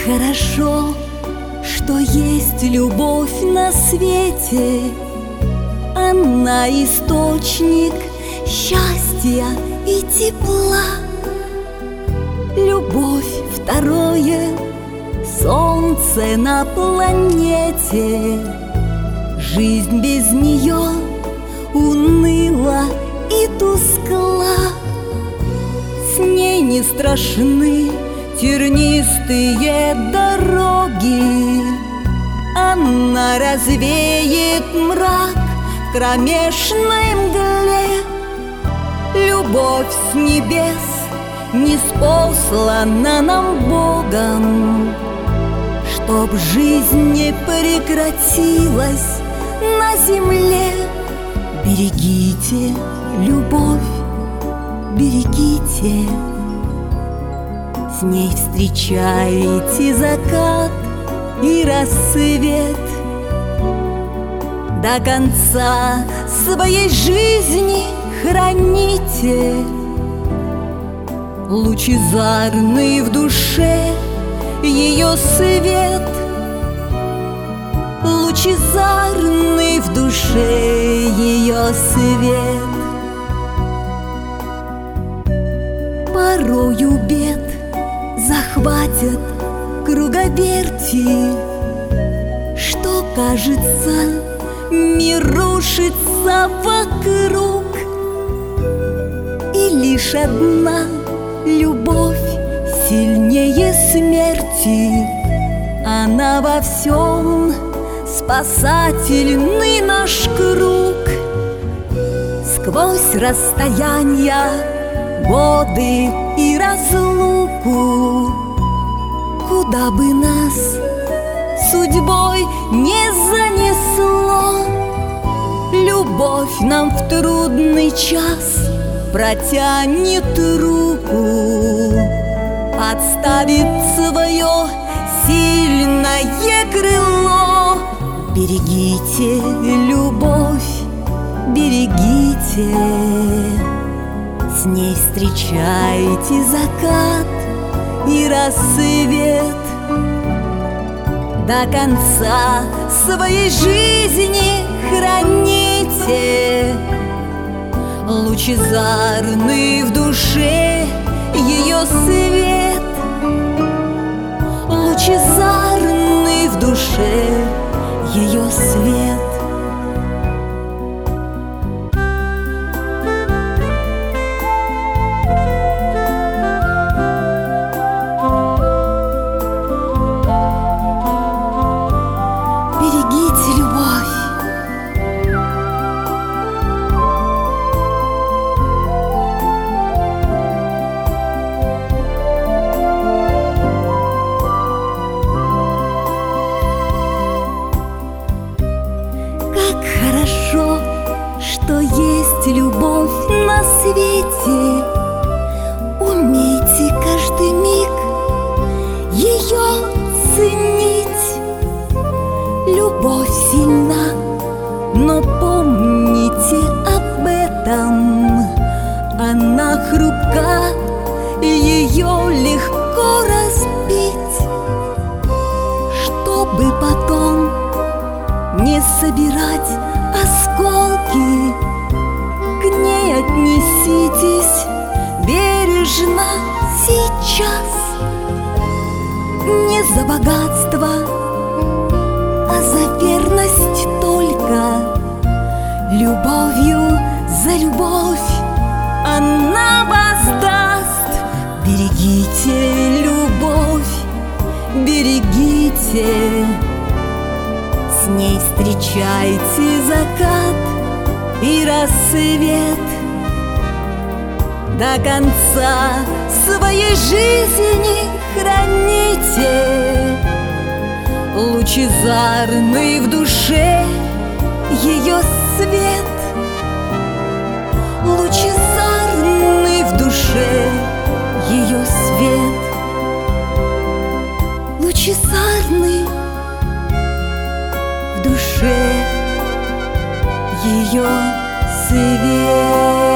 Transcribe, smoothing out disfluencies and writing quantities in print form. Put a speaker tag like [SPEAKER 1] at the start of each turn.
[SPEAKER 1] хорошо, что есть любовь на свете. Она источник счастья и тепла. Любовь — второе солнце на планете. Жизнь без нее уныла и тускла. С ней не страшны тернистые дороги. Она развеет мрак в кромешной мгле. Любовь с небес ниспослана нам Богом, чтоб жизнь не прекратилась на земле. Берегите любовь, берегите. С ней встречайте закат и рассвет. До конца своей жизни храните. Лучезарный в душе ее свет. Лучезарный в душе ее свет. Порою бед захватят круговерти, что, кажется, мир рушится вокруг. И лишь одна любовь сильнее смерти. Она во всем спасательный наш круг. Сквозь расстояния, годы и разлуку, куда бы нас судьбой не занесло, любовь нам в трудный час протянет руку, подставит свое сильное крыло. Берегите любовь, берегите. С ней встречайте закат и рассвет. До конца своей жизни храните. Лучезарный в душе ее свет. Лучезарный в душе ее свет. Берегите любовь. Как хорошо, что есть любовь на свете. Умейте каждый миг ее ценить. Любовь сильна, но помните об этом. Она хрупка, ее легко разбить. Чтобы потом не собирать осколки, к ней отнеситесь бережно сейчас. Не за богатство, а за верность только. Любовью за любовь она воздаст. Берегите любовь, берегите. С ней встречайте закат и рассвет. До конца своей жизни храните. Лучезарный в душе ее свет. Лучезарный в душе ее свет. Лучезарный в душе ее свет.